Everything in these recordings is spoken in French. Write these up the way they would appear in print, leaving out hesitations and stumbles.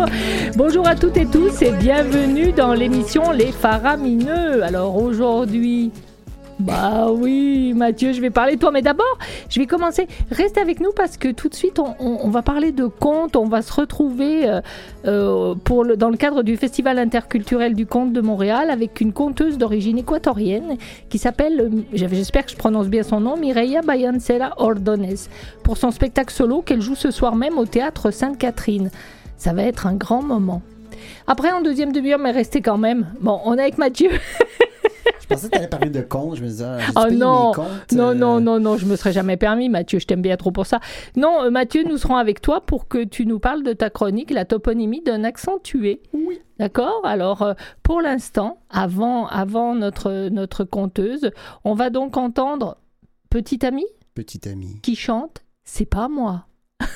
Bonjour à toutes et tous et bienvenue dans l'émission Les Faramineux. Alors aujourd'hui, bah oui Mathieu, je vais parler de toi, mais d'abord je vais commencer. Reste avec nous parce que tout de suite on va parler de contes. On va se retrouver dans le cadre du Festival interculturel du conte de Montréal avec une conteuse d'origine équatorienne qui s'appelle, j'espère que je prononce bien son nom, Mireia Bayancela Ordonez, pour son spectacle solo qu'elle joue ce soir même au Théâtre Sainte-Catherine. Ça va être un grand moment. Après, en deuxième demi-heure, mais restez quand même. Bon, on est avec Mathieu. Je pensais que tu allais parler de contes. Je me disais, oh non, non, je me serais jamais permis, Mathieu, je t'aime bien trop pour ça. Non, Mathieu, nous serons avec toi pour que tu nous parles de ta chronique, la toponymie d'un accentué. Oui. D'accord ? Alors, pour l'instant, avant notre conteuse, on va donc entendre Petit Ami qui chante « C'est pas moi ».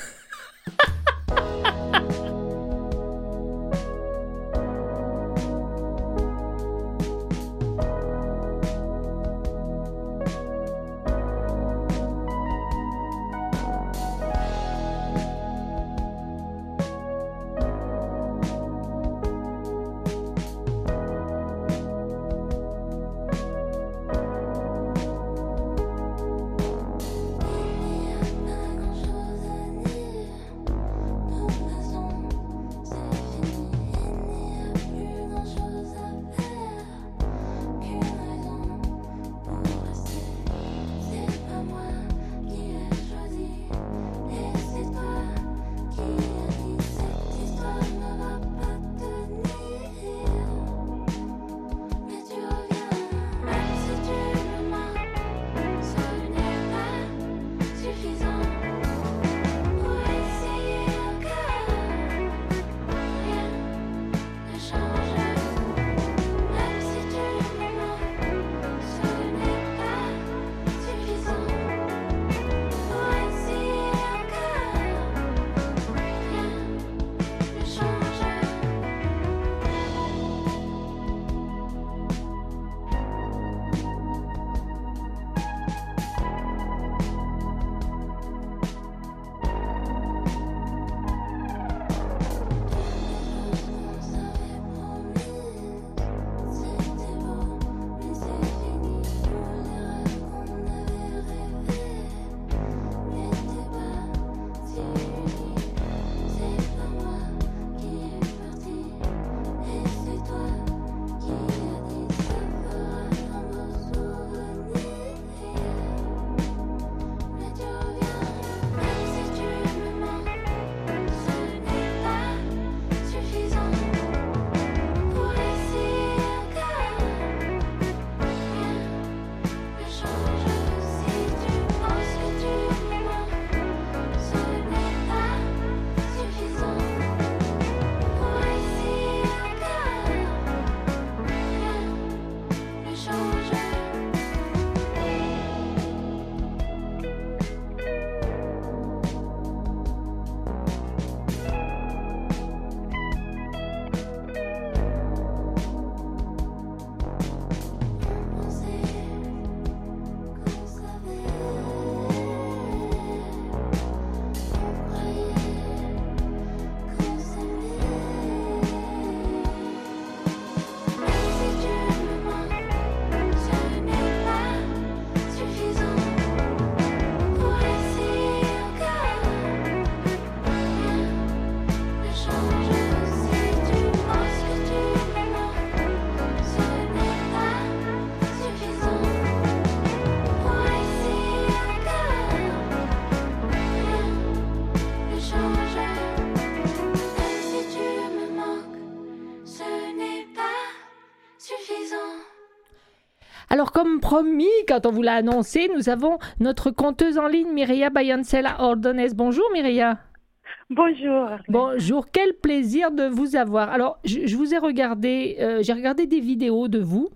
Alors, comme promis, quand on vous l'a annoncé, nous avons notre conteuse en ligne, Mireia Bayancela Ordonez. Bonjour, Mireia. Bonjour. Bonjour, quel plaisir de vous avoir. Alors, je vous ai regardé, j'ai regardé des vidéos de vous.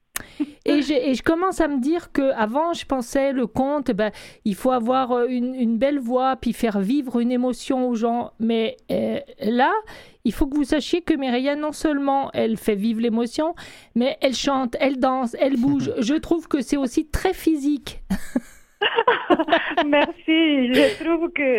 Et je commence à me dire qu'avant, je pensais le conte, il faut avoir une belle voix puis faire vivre une émotion aux gens. Mais là, il faut que vous sachiez que Mireia, non seulement elle fait vivre l'émotion, mais elle chante, elle danse, elle bouge. Je trouve que c'est aussi très physique. Merci. Je trouve que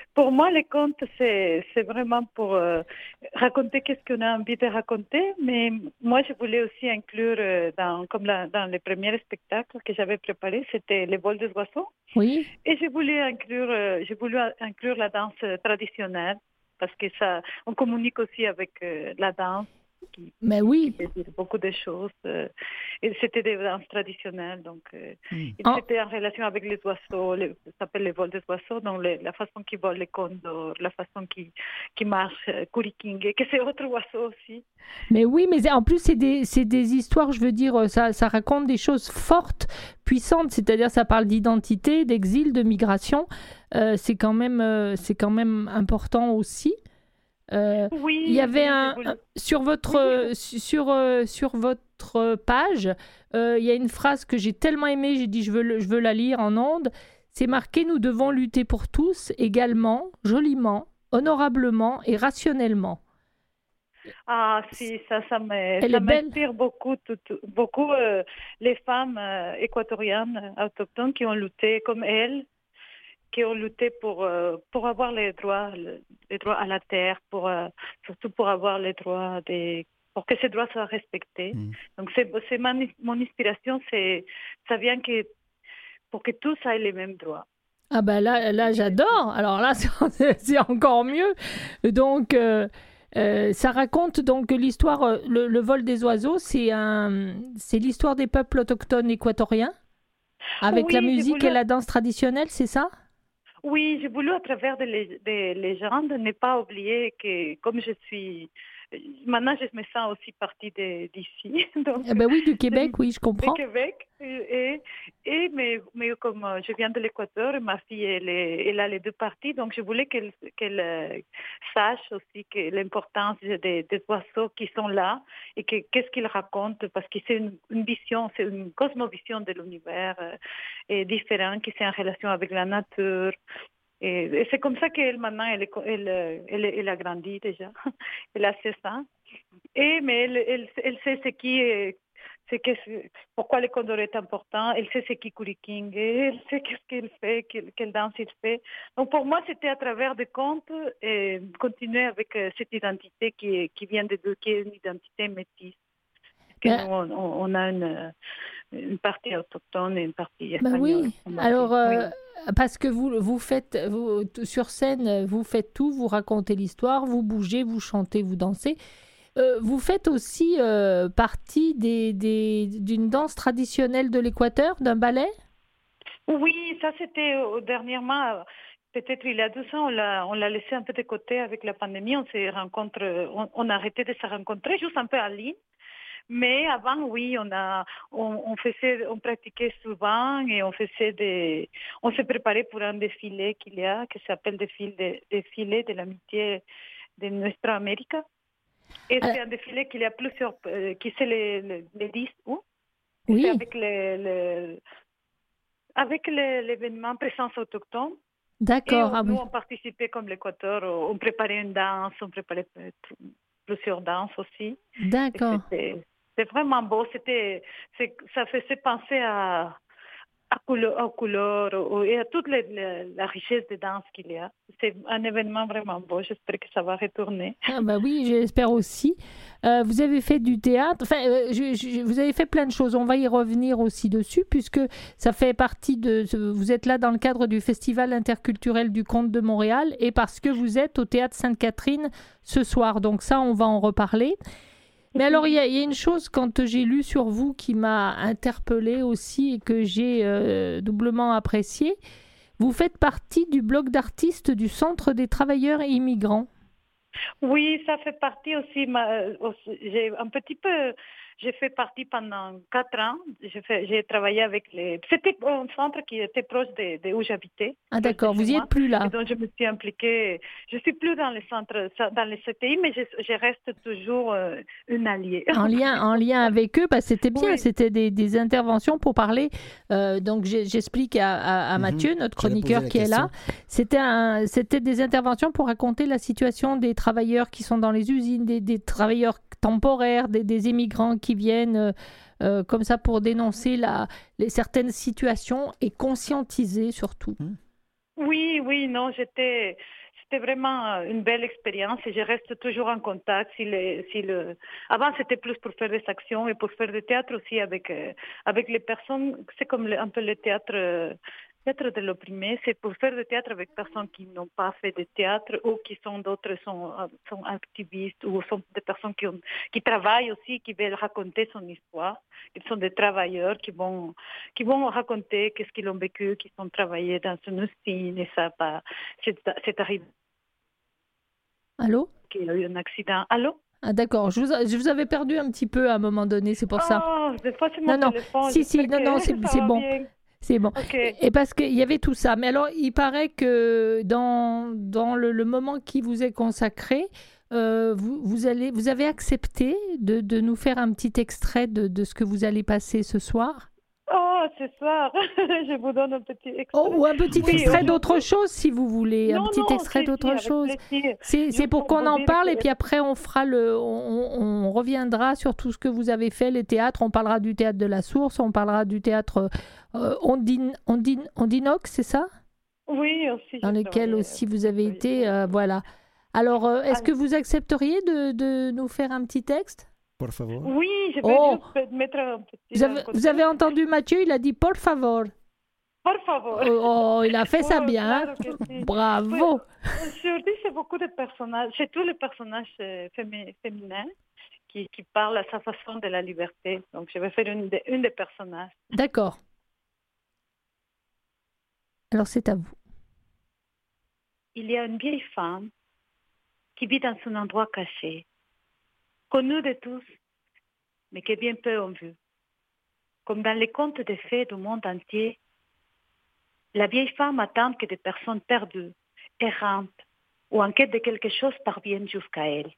Pour moi, les contes, c'est vraiment pour raconter qu'est-ce qu'on a envie de raconter. Mais moi, je voulais aussi inclure, dans les premiers spectacles que j'avais préparés, c'était les vols des oiseaux. Oui. Et j'ai voulu inclure la danse traditionnelle parce que ça, on communique aussi avec la danse Mais qui oui. veut dire beaucoup de choses. Et c'était des danses traditionnelles, donc et En- c'était en relation avec les oiseaux, ça s'appelle les vols des oiseaux, donc la façon qu'ils volent les condors, la façon qui marche Kuriking, et que c'est autre oiseau aussi. Mais oui, mais en plus, c'est des histoires, je veux dire, ça raconte des choses fortes, puissantes, c'est-à-dire ça parle d'identité, d'exil, de migration. C'est quand même important aussi. Il y Oui, avait oui, j'ai voulu. sur votre sur votre page, il y a une phrase que j'ai tellement aimée, j'ai dit je veux la lire en ondes. C'est marqué: nous devons lutter pour tous également, joliment, honorablement et rationnellement. Ah, si, Elle est ça belle. m'inspire beaucoup, beaucoup les femmes équatoriennes autochtones qui ont lutté comme elles, qui ont lutté pour avoir les droits à la terre, surtout pour avoir les droits pour que ces droits soient respectés. Mm. Donc, c'est mon inspiration, ça vient pour que tous aient les mêmes droits. Ah ben là j'adore. Alors là, c'est encore mieux. Donc, ça raconte donc l'histoire, le vol des oiseaux, c'est l'histoire des peuples autochtones équatoriens, avec la Oui, j'ai musique voulu et la danse traditionnelle, c'est ça? Oui, j'ai voulu, à travers des légendes, ne pas oublier que, comme je suis... Maintenant, je me sens aussi partie d'ici, donc Eh ben oui, du de, Québec, oui, je de comprends. Québec. Mais comme je viens de l'Équateur, ma fille, elle a les deux parties, donc je voulais qu'elle sache aussi que l'importance des oiseaux qui sont là et qu'est-ce qu'ils racontent, parce que c'est une vision, c'est une cosmovision de l'univers et différente, qui est en relation avec la nature. Et c'est comme ça qu'elle, maintenant, elle a grandi déjà. Elle a 16 ans. Mais elle sait pourquoi le condor est important. Elle sait ce qui est Kuriking. Elle sait qu'est-ce qu'il fait, quelle danse il fait. Donc pour moi, c'était à travers des contes et continuer avec cette identité qui vient de deux, qui est une identité métisse. Que nous, Ben, on a une partie autochtone et une partie ben espagnole. oui. Alors, Oui. parce que vous faites, sur scène, vous faites tout, vous racontez l'histoire, vous bougez, vous chantez, vous dansez. Vous faites aussi partie d'une danse traditionnelle de l'Équateur, d'un ballet? Oui, ça c'était dernièrement, peut-être il y a 2 ans, on l'a laissé un peu de côté avec la pandémie. On a arrêté de se rencontrer juste un peu en ligne. Mais avant, oui, on pratiquait souvent et on s'est préparé pour un défilé qui s'appelle défilé de l'amitié de Nuestra América. Et Ah, c'est un défilé qu'il y a plusieurs, qui c'est le 10 août. Et c'est oui, avec l'événement Présence autochtone. Et d'accord. Ah nous, oui, on participait comme l'Équateur, on préparait une danse, on préparait plusieurs danses aussi. Et d'accord. c'est vraiment beau. Ça faisait penser aux couleurs et à toute la richesse de danse qu'il y a. C'est un événement vraiment beau. J'espère que ça va retourner. Ah bah oui, j'espère aussi. Vous avez fait du théâtre, enfin, vous avez fait plein de choses. On va y revenir aussi dessus, puisque ça fait partie vous êtes là dans le cadre du Festival interculturel du Conte de Montréal, et parce que vous êtes au Théâtre Sainte-Catherine ce soir. Donc ça, on va en reparler. Mais alors, il y a une chose, quand j'ai lu sur vous, qui m'a interpellée aussi et que j'ai doublement appréciée. Vous faites partie du bloc d'artistes du Centre des travailleurs immigrants. Oui, ça fait partie aussi. J'ai un petit peu, j'ai fait partie pendant 4 ans. J'ai travaillé avec C'était un centre qui était proche de où j'habitais, Ah proche de d'accord, chez vous y êtes moi. plus Et là. donc, je me suis impliquée. Je suis plus dans les centres, dans les CTI, mais je reste toujours une alliée. En On peut lien, dire en comme lien ça. avec eux, bah, c'était bien, Oui, c'était des interventions pour parler. Donc j'explique à Mathieu, notre J'allais poser chroniqueur la qui est là. question. C'était des interventions pour raconter la situation des travailleurs qui sont dans les usines, des travailleurs temporaires, des immigrants qui viennent comme ça pour dénoncer certaines situations et conscientiser surtout. oui, oui, non, c'était vraiment une belle expérience et je reste toujours en contact. Avant, c'était plus pour faire des actions et pour faire du théâtre aussi avec les personnes. C'est comme un peu le théâtre de l'opprimé. C'est pour faire du théâtre avec personnes qui n'ont pas fait de théâtre ou qui sont activistes ou sont des personnes qui travaillent aussi, qui veulent raconter son histoire. Ils sont des travailleurs qui vont raconter qu'est-ce qu'ils ont vécu, qui ont travaillé dans une usine et ça, c'est arrivé. Allô? Qu'il y a eu un accident. Allô? Ah d'accord, je vous avais perdu un petit peu à un moment donné, c'est pour ça. Oh, des fois c'est mon téléphone. Non, c'est bon. Bien. C'est bon. Okay. Et parce qu'il y avait tout ça. Mais alors, il paraît que dans le moment qui vous est consacré, vous avez accepté de nous faire un petit extrait de ce que vous allez passer ce soir. Oh, ce soir, je vous donne un petit extrait. Oh, ou un petit extrait d'autre chose, si vous voulez. Un petit extrait d'autre chose. C'est pour qu'on en parle et puis après, on fera on reviendra sur tout ce que vous avez fait, les théâtres. On parlera du théâtre de la Source, on parlera du théâtre Ondinox, c'est ça? Oui, aussi. Dans lequel aussi vous avez été, voilà. Alors, est-ce que vous accepteriez de nous faire un petit texte? Por favor. Oui, je vais juste mettre un petit... Vous avez entendu Mathieu, il a dit por favor. Por favor. Oh, il a fait ça bien. Claro que sí. Bravo. Aujourd'hui, c'est beaucoup de personnages, c'est tous les personnages féminins qui parlent à sa façon de la liberté. Donc, je vais faire une des personnages. D'accord. Alors, c'est à vous. Il y a une vieille femme qui vit dans un endroit caché, connu de tous, mais que bien peu ont vu. Comme dans les contes de fées du monde entier, la vieille femme attend que des personnes perdues, errantes ou en quête de quelque chose parviennent jusqu'à elle.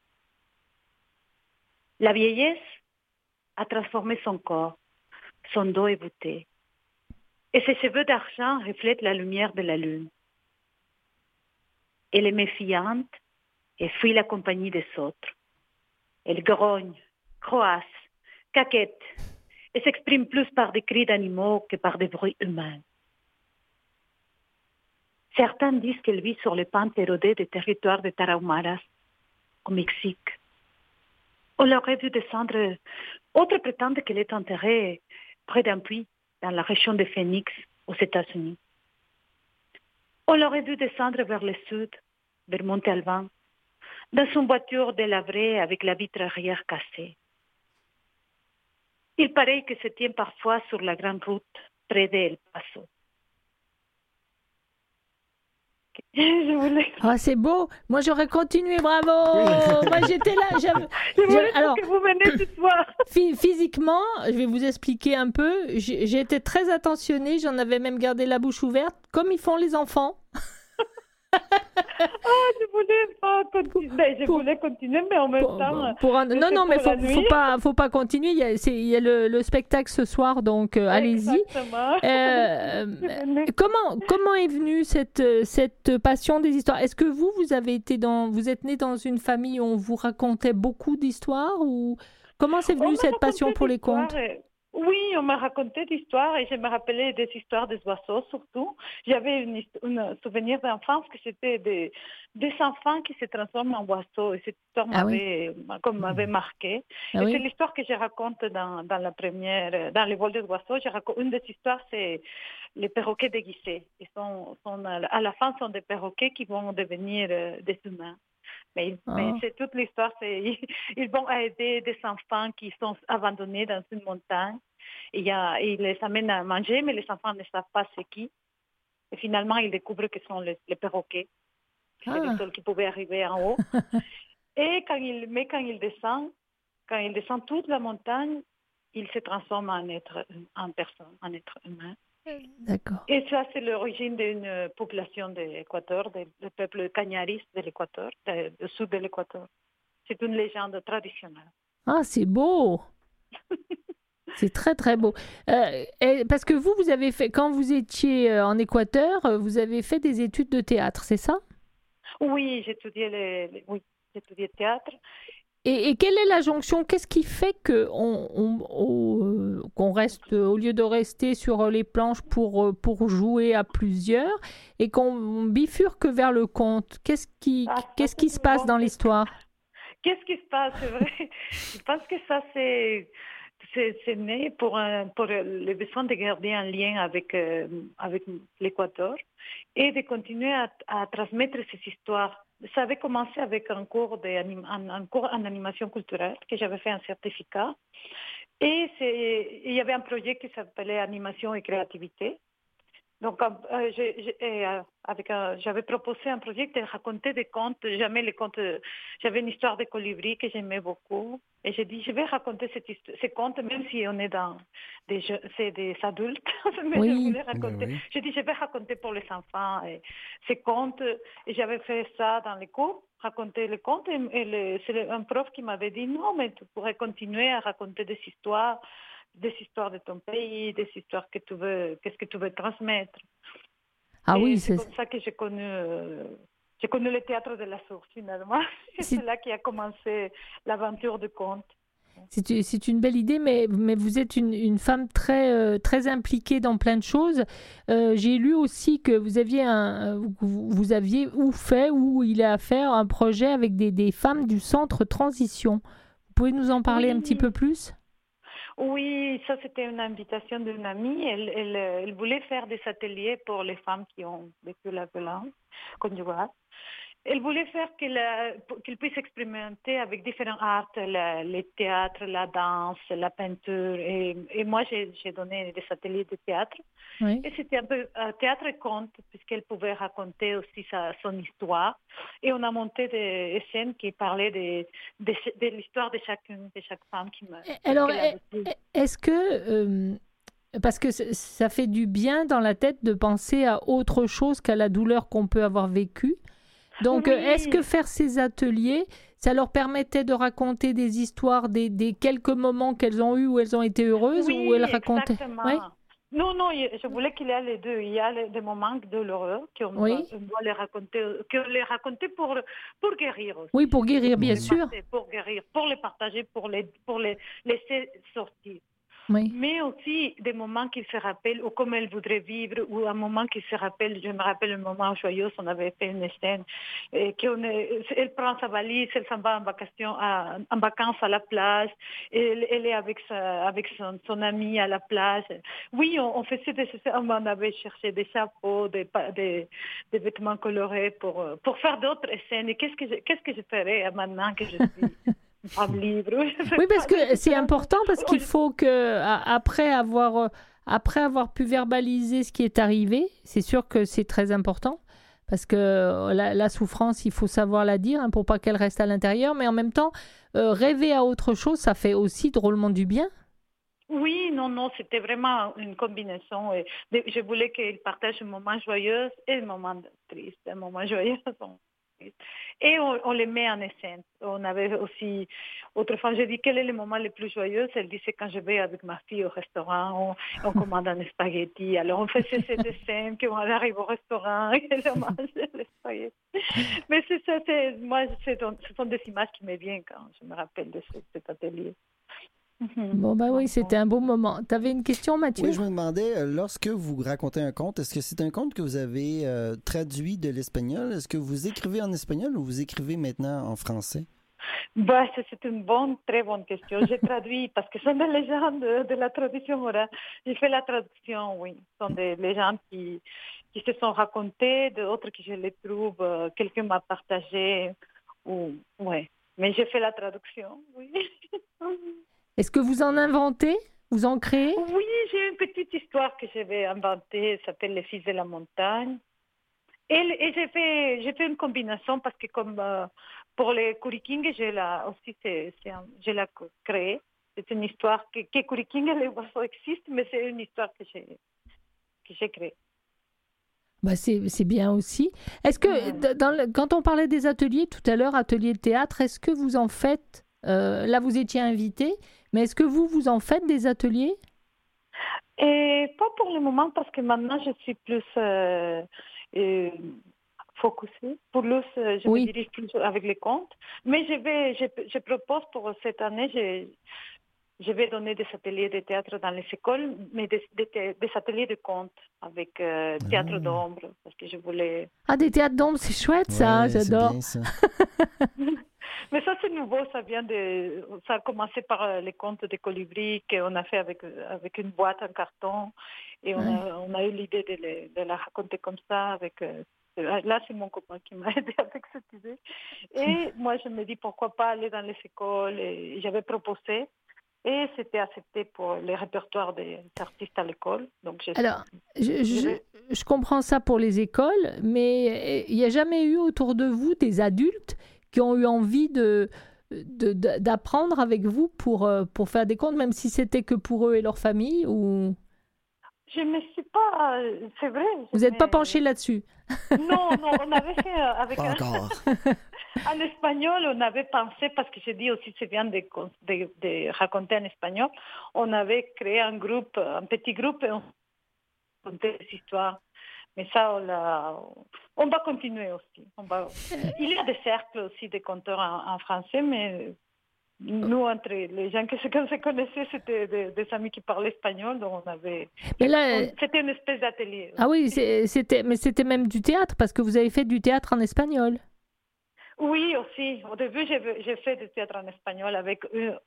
La vieillesse a transformé son corps, son dos est voûté, et ses cheveux d'argent reflètent la lumière de la lune. Elle est méfiante et fuit la compagnie des autres. Elle grogne, croasse, caquette et s'exprime plus par des cris d'animaux que par des bruits humains. Certains disent qu'elle vit sur les pentes érodées des territoires de Tarahumaras, au Mexique. On l'aurait vu descendre. D'autres prétendent qu'elle est enterrée près d'un puits dans la région de Phoenix, aux États-Unis. On l'aurait vu descendre vers le sud, vers Montalban, dans son voiture délabrée avec la vitre arrière cassée. Il paraît que se tient parfois sur la grande route près d'El Paso. Je voulais... Ah, c'est beau. Moi, j'aurais continué. Bravo. Moi, j'étais là. Je voulais alors, que vous venez ce soir. Physiquement, je vais vous expliquer un peu. J'ai été très attentionnée. J'en avais même gardé la bouche ouverte, comme ils font les enfants. Je voulais pas continuer. Je voulais continuer, mais en même temps. Non, mais faut pas continuer. Il y a le spectacle ce soir, donc allez-y. Comment est venue cette passion des histoires? Est-ce que vous êtes né dans une famille où on vous racontait beaucoup d'histoires ou comment c'est venu cette passion pour les contes? Oui, on m'a raconté d'histoires et je me rappelais des histoires des oiseaux surtout. J'avais un souvenir d'enfance que c'était des enfants qui se transforment en oiseaux et cette histoire m'avait marqué. C'est l'histoire que je raconte dans les vols des oiseaux. Une des histoires, c'est les perroquets déguisés. À la fin, sont des perroquets qui vont devenir des humains. Mais c'est toute l'histoire, ils vont aider des enfants qui sont abandonnés dans une montagne. Ils les amènent à manger, mais les enfants ne savent pas c'est qui. Et finalement, ils découvrent que ce sont les perroquets. C'est les seuls qui pouvaient arriver en haut. Et quand ils descendent toute la montagne, ils se transforment en personne, en être humain. D'accord. Et ça, c'est l'origine d'une population de l'Équateur, du peuple cañaris de l'Équateur, du sud de l'Équateur. C'est une légende traditionnelle. Ah, c'est beau. C'est très, très beau. Parce que vous avez fait, quand vous étiez en Équateur, vous avez fait des études de théâtre, c'est ça? Oui, j'ai étudié le théâtre. Et quelle est la jonction? Qu'est-ce qui fait qu'on reste, au lieu de rester sur les planches pour jouer à plusieurs, et qu'on bifurque vers le conte? Ah, ça, Qu'est-ce qui c'est se une passe bonne dans question. l'histoire? Qu'est-ce qui se passe, c'est vrai? Je pense que ça, c'est né pour le besoin de garder un lien avec l'Équateur et de continuer à transmettre ces histoires. Ça avait commencé avec un cours en animation culturelle que j'avais fait un certificat. Et il y avait un projet qui s'appelait Animation et créativité. Donc, j'avais proposé un projet de raconter des contes. Jamais les contes. J'avais une histoire de colibri que j'aimais beaucoup. Et j'ai dit, je vais raconter ces contes, même si on est dans c'est des adultes. Mais je Oui. voulais Ben raconter. oui. J'ai dit, je vais raconter pour les enfants ces contes. Et j'avais fait ça dans les cours, raconter les contes. C'est un prof qui m'avait dit, non, mais tu pourrais continuer à raconter des histoires de ton pays, des histoires qu'est-ce que tu veux transmettre. Ah Et oui, c'est comme ça que j'ai connu le théâtre de la source finalement. Et c'est c'est là qui a commencé l'aventure du conte. c'est une belle idée, mais vous êtes une femme très impliquée dans plein de choses. J'ai lu aussi que vous aviez ou il est à faire un projet avec des femmes du centre Transition. Vous pouvez nous en parler un petit peu Oui, plus? oui, ça c'était une invitation d'une amie. Elle voulait faire des ateliers pour les femmes qui ont vécu la violence conjugale. Elle voulait faire qu'il puisse expérimenter avec différents arts, le théâtre, la danse, la peinture. Et moi, j'ai donné des ateliers de théâtre. Oui. Et c'était un peu théâtre et conte, puisqu'elle pouvait raconter aussi son histoire. Et on a monté des scènes qui parlaient de l'histoire de chaque femme Alors, qu'elle a vécue. est-ce que parce que ça fait du bien dans la tête de penser à autre chose qu'à la douleur qu'on peut avoir vécue. Donc, est-ce que Oui, faire ces ateliers, ça leur permettait de raconter des histoires, des quelques moments qu'elles ont eus où elles ont été heureuses, ou elles oui, racontaient? Oui, exactement. Non, non, je voulais qu'il y ait les deux. Il y a des moments douloureux oui, on doit les raconter pour guérir oui, aussi, pour ce guérir, qui bien s'est Mhm. sûr. passé, pour guérir, pour les partager, pour les laisser sortir. Oui. Mais aussi des moments qu'il se rappelle ou comme elle voudrait vivre ou un moment qu'il se rappelle. Je me rappelle un moment joyeux, on avait fait une scène elle prend sa valise, elle s'en va en vacances à la plage, elle est avec son ami à la plage. Oui, on faisait on avait cherché des chapeaux, des vêtements colorés pour faire d'autres scènes. Et qu'est-ce que je ferais maintenant que je suis une femme libre? Je sais Oui, parce pas, que je c'est sais pas. important, parce qu'il faut que, après avoir pu verbaliser ce qui est arrivé, c'est sûr que c'est très important, parce que la souffrance, il faut savoir la dire, hein, pour pas qu'elle reste à l'intérieur, mais en même temps, rêver à autre chose, ça fait aussi drôlement du bien. Oui, non, non, c'était vraiment une combinaison. Je voulais qu'il partage un moment joyeux et un moment triste, un moment joyeux. Un moment triste. Et on les met en scène. On avait aussi, autrefois, je dis quel est le moment le plus joyeux. Elle disait quand je vais avec ma fille au restaurant, on commande un spaghetti. Alors on faisait cette scène qu'on arrive au restaurant et on mange les spaghettis. Mais c'est ça, moi, ce sont des images qui me viennent quand je me rappelle de cet atelier. Mhm. Bon, bah oui, c'était Bon. un beau moment. T'avais une question, Mathieu? Oui, je me demandais, lorsque vous racontez un conte, est-ce que c'est un conte que vous avez traduit de l'espagnol? Est-ce que vous écrivez en espagnol ou vous écrivez maintenant en français? Bah, c'est une très bonne question. J'ai traduit parce que ce sont des légendes de la tradition orale. J'ai fait la traduction, oui. Ce sont des légendes qui se sont racontées, d'autres que je les trouve, quelqu'un m'a partagé. Ou, ouais. Mais j'ai fait la traduction, oui. Est-ce que vous en inventez? Vous en créez? Oui, j'ai une petite histoire que j'avais inventée, elle s'appelle Les Fils de la montagne. Et j'ai fait une combinaison parce que comme pour les Kuriking, je l'ai créé. C'est une histoire que Kuriking et les oiseaux existent, mais c'est une histoire que j'ai créée. Bah c'est bien aussi. Est-ce que, Mhm. quand on parlait des ateliers tout à l'heure, ateliers de théâtre, est-ce que vous en faites, là vous étiez invité, mais est-ce que vous en faites des ateliers? Et pas pour le moment parce que maintenant je suis plus euh, focuser. Pour l'os, je Oui. me dirige plus avec les comptes. Mais je propose pour cette année, je vais donner des ateliers de théâtre dans les écoles, mais des ateliers de contes avec théâtre d'ombre, parce que je voulais... Ah, des théâtres d'ombre, c'est chouette ça, Ouais, j'adore. C'est bien ça. Mais ça, c'est nouveau, ça a commencé par les contes des colibris qu'on a fait avec une boîte en carton, et on a eu l'idée de la raconter comme ça avec... là, c'est mon copain qui m'a aidé avec cette idée. Et moi, je me dis pourquoi pas aller dans les écoles, et j'avais proposé. Et c'était accepté pour les répertoires des artistes à l'école. Donc, Alors, je comprends ça pour les écoles, mais il n'y a jamais eu autour de vous des adultes qui ont eu envie d'apprendre avec vous pour faire des contes, même si c'était que pour eux et leur famille ou... Je ne me suis pas... C'est vrai. Vous n'êtes pas penché là-dessus? Non, on avait fait avec Pas encore. en espagnol, on avait pensé, parce que j'ai dit aussi c'est bien de raconter en espagnol, on avait créé un petit groupe, et on racontait des histoires. Mais ça, on va continuer aussi. Il y a des cercles aussi de conteurs en français, mais nous, entre les gens qui se connaissaient, c'était des amis qui parlaient espagnol, donc c'était une espèce d'atelier. Ah oui, mais c'était même du théâtre, parce que vous avez fait du théâtre en espagnol. Oui, aussi. Au début, j'ai fait du théâtre en espagnol avec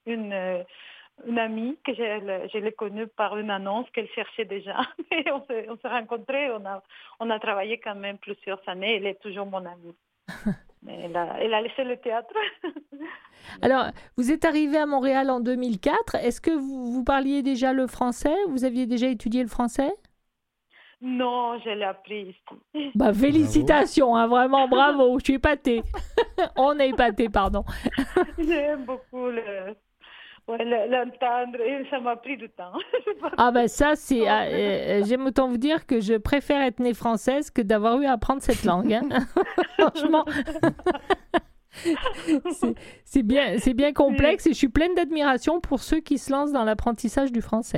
une amie que je l'ai connue par une annonce qu'elle cherchait déjà. Et on s'est rencontrés, on a travaillé quand même plusieurs années. Elle est toujours mon amie. Mais elle a laissé le théâtre. Alors, vous êtes arrivé à Montréal en 2004. Est-ce que vous parliez déjà le français? Vous aviez déjà étudié le français? Non, je l'ai appris ici. Bah, félicitations, hein, vraiment, bravo, je suis épatée. On est épaté, pardon. J'aime beaucoup l'entendre et ça m'a pris du temps. Ah ben ça, j'aime autant vous dire que je préfère être née française que d'avoir eu à apprendre cette langue. Hein. Franchement, c'est bien complexe et je suis pleine d'admiration pour ceux qui se lancent dans l'apprentissage du français.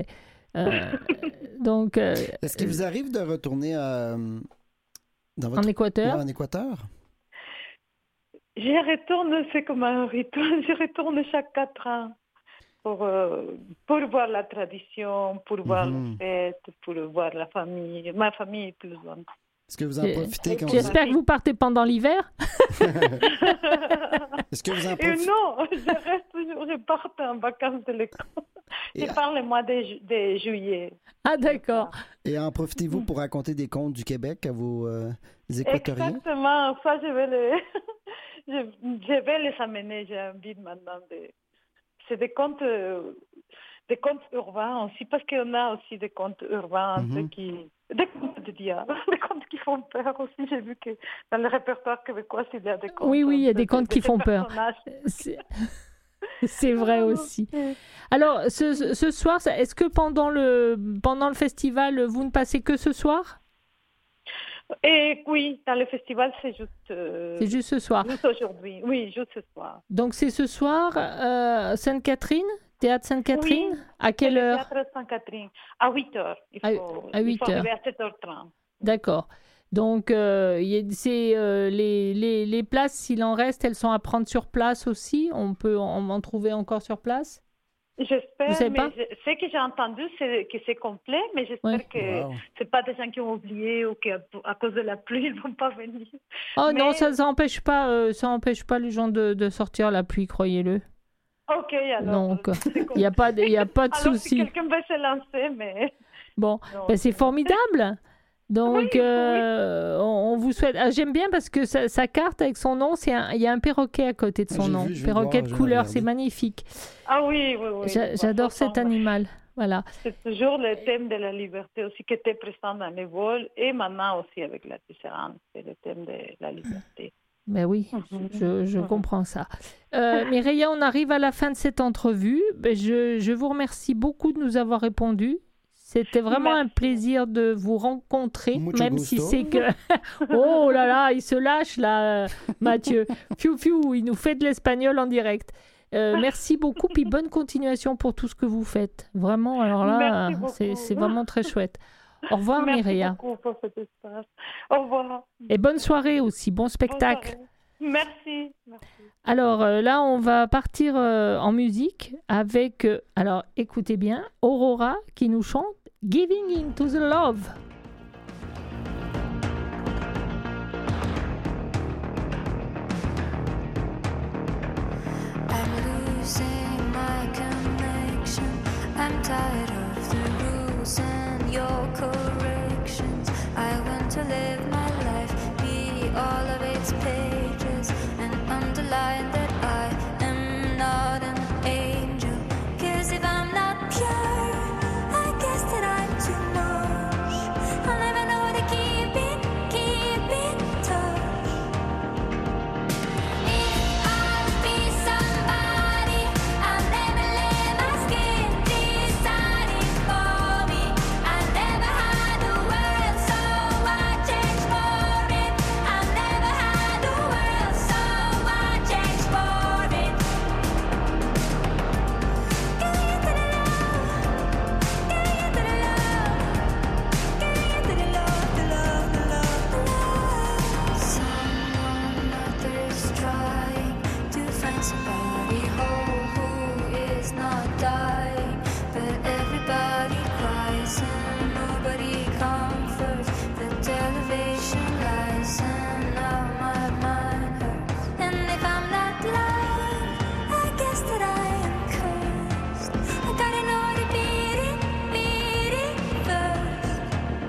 Est-ce qu'il vous arrive de retourner en Équateur? En Équateur? Je retourne, c'est comme un rituel, je retourne chaque 4 ans pour voir la tradition, pour voir les fêtes, pour voir la famille. Ma famille est plus loin. Est-ce que vous en profitez quand J'espère que vous partez pendant l'hiver. Est-ce que vous en profitez? Non, je reste toujours, je pars en vacances de l'école. Je pars le mois de juillet. Ah, d'accord. Et en profitez-vous pour raconter des contes du Québec à vos Équatoriens? Exactement, ça je vais les amener, j'ai envie maintenant c'est des contes urbains aussi, parce qu'on a aussi des contes urbains, des contes de diable, des contes qui font peur aussi. J'ai vu que dans le répertoire québécois, il y a des contes. Oui, il y a des contes qui font peur. C'est vrai aussi. Alors, ce soir, est-ce que pendant le festival, vous ne passez que ce soir? Et oui, dans le festival, c'est juste... c'est juste ce soir. Juste aujourd'hui, oui, juste ce soir. Donc c'est ce soir, Sainte-Catherine, Théâtre Sainte-Catherine, oui, à quelle heure? Théâtre Sainte-Catherine, à 8h. À 8h. Il faut arriver à 7h30. D'accord. Donc les places, s'il en reste, elles sont à prendre sur place aussi. On peut en trouver encore sur place? J'espère, mais ce que j'ai entendu, c'est que c'est complet, mais j'espère que c'est pas des gens qui ont oublié ou qu'à cause de la pluie, ils vont pas venir. Oh non, ça n'empêche pas, les gens de sortir la pluie, croyez-le. Ok, alors. Donc, il n'y a pas de souci. Si quelqu'un veut se lancer, mais... Bon, c'est formidable. Donc, on vous souhaite... Ah, j'aime bien parce que sa carte avec son nom, il y a un perroquet à côté de son nom. Perroquet de couleur, c'est magnifique. Ah oui. J'adore cet animal. Voilà. C'est toujours le thème de la liberté aussi qui était présent dans les vols et maintenant aussi avec la Tisserande, c'est le thème de la liberté. Ben oui, je comprends ça. Mireia, on arrive à la fin de cette entrevue. Je vous remercie beaucoup de nous avoir répondu. C'était vraiment un plaisir de vous rencontrer, même si c'est que... Oh là là, il se lâche là, Mathieu. Fiu, il nous fait de l'espagnol en direct. Merci beaucoup, puis bonne continuation pour tout ce que vous faites. Vraiment, alors là, c'est vraiment très chouette. Au revoir, Merci Mireia. beaucoup pour cet espace. Au revoir. Et bonne soirée aussi, bon Bonne spectacle. soirée. Merci. Alors là, on va partir en musique avec, alors écoutez bien, Aurora qui nous chante Giving Into the Love. I'm losing my connection. I'm tired of the rules and your corrections. I want to live my life, be all of its pages, and underline that I am not an angel. 'Cause if I'm not pure, I guess that I'm too much. I'll never know how to keep in touch. If I'll be somebody, I'll never let my skin deciding for me. I never had the world, so I change for it. I never had the world, so I change for it. Getting into the love, getting into the love, getting into the love, the love. Someone out there is trying to find somebody who is not dying, but everybody cries and nobody comforts. The television lies and now my mind hurts. And if I'm not loved, I guess that I am cursed. I gotta know how to beat it first.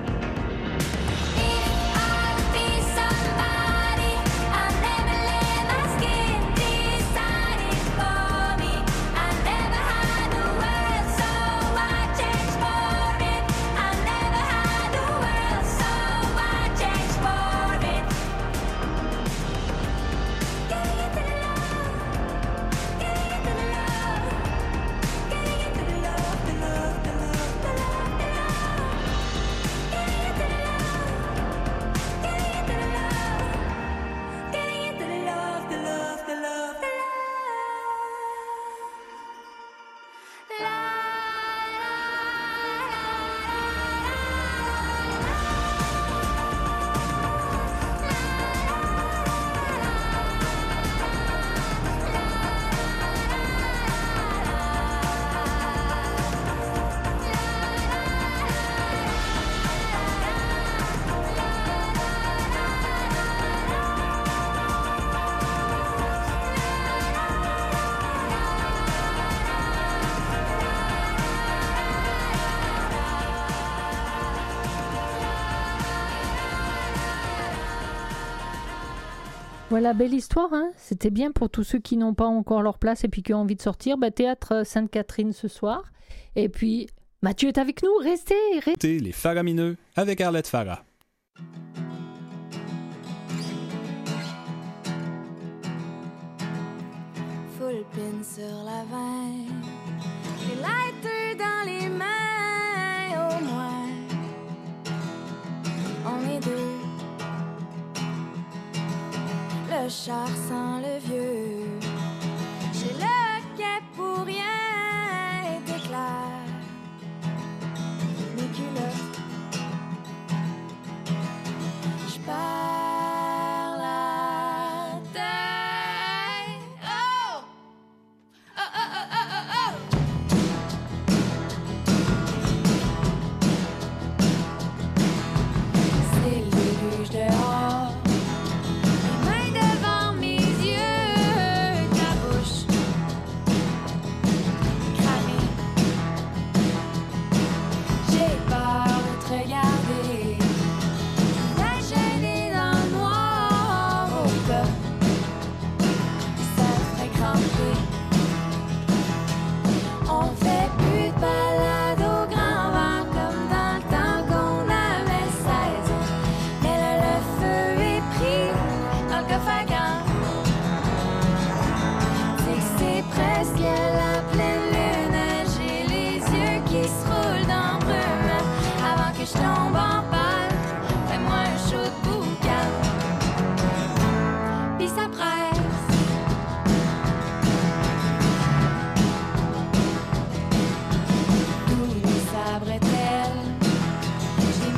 If I'll be somebody, I'll never let my skin deciding for me. I never had the world, so I change for it. I never had the world, so I change for it. Getting into the love, getting into the love, getting into the love, the love, the love, the love, the love. Getting into the love, getting into the love, getting into the love, the love, the love, the love. Voilà, belle histoire, hein. C'était bien pour tous ceux qui n'ont pas encore leur place et puis qui ont envie de sortir. Théâtre Sainte-Catherine ce soir. Et puis, Mathieu est avec nous. Restez. Écoutez les Faramineux avec Arlette Farah. Full pin sur la veine, les lighters dans les mains, au moins on est deux. Le char sent le vieux, j'ai le quai pour rien était clair. Mes culottes, j'perds la tête. Oh! Oh, oh, oh, oh, oh, oh! C'est le déluge dehors. Devant mes yeux, ta bouche cramée. J'ai peur de te regarder, la gêner dans le noir au cas. Ça te ferait cramper. On fait plus de balade au grand vent comme dans le temps qu'on avait 16 ans. Mais là, le feu est pris dans le coffre à gants. C'est que c'est presque la pleine lune. J'ai les yeux qui se roulent dans le brume. Avant que je tombe en panne, fais-moi un chaud de boucan. Puis ça presse. Tous les sabres étels, j'ai